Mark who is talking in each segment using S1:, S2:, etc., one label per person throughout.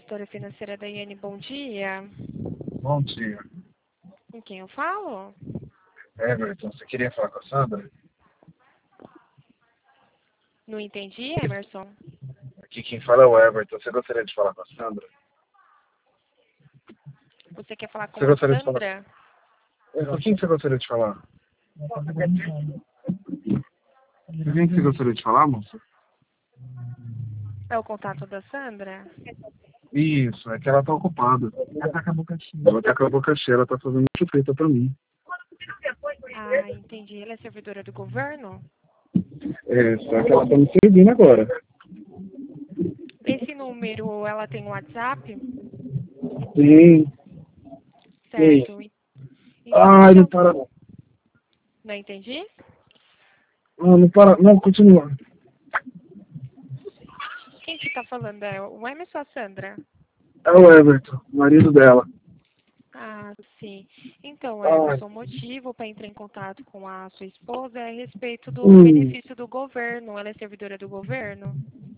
S1: consultora financeira da IN, bom dia.
S2: Bom dia.
S1: Com quem eu falo?
S2: Everton, você queria falar com a Sandra?
S1: Não entendi, Emerson.
S2: Aqui quem fala é o Everton. Você gostaria de falar com a Sandra?
S1: Você quer falar com
S2: Você
S1: a
S2: gostaria de falar?
S1: Sandra?
S2: Com quem você gostaria de falar? Com quem que você gostaria de falar, moça?
S1: É o contato da Sandra?
S2: Isso, é que ela tá ocupada. Ela tá com a boca cheia. Ela tá com a boca cheia, ela tá fazendo chupeta pra mim.
S1: Ah, entendi. Ela é servidora do governo?
S2: É, só que ela tá me servindo agora.
S1: Esse número, ela tem um WhatsApp?
S2: Sim, sim.
S1: Certo. Então,
S2: Ai,
S1: deixa
S2: não
S1: eu...
S2: para não.
S1: Não entendi?
S2: Não, não para. Não, continua.
S1: Quem que tá falando? É o Emerson ou a Sandra?
S2: É o Everton, o marido dela.
S1: Ah, sim. Então,
S2: Ai,
S1: Emerson, o motivo para entrar em contato com a sua esposa é a respeito do
S2: hum,
S1: benefício do governo. Ela é servidora do governo?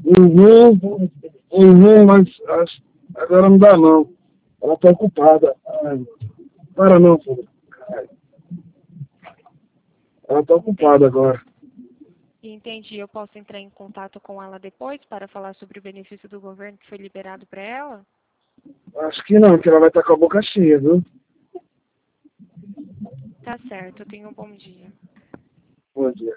S2: mas agora não dá não. Ela tá ocupada. Ai, para não, filho. Ai, ela tá ocupada
S1: Entendi.
S2: agora.
S1: Entendi. Eu posso entrar em contato com ela depois para falar sobre o benefício do governo que foi liberado para ela?
S2: Acho que não, que ela vai estar com a boca cheia, viu?
S1: Tá certo. Tenha um bom dia.
S2: Bom dia.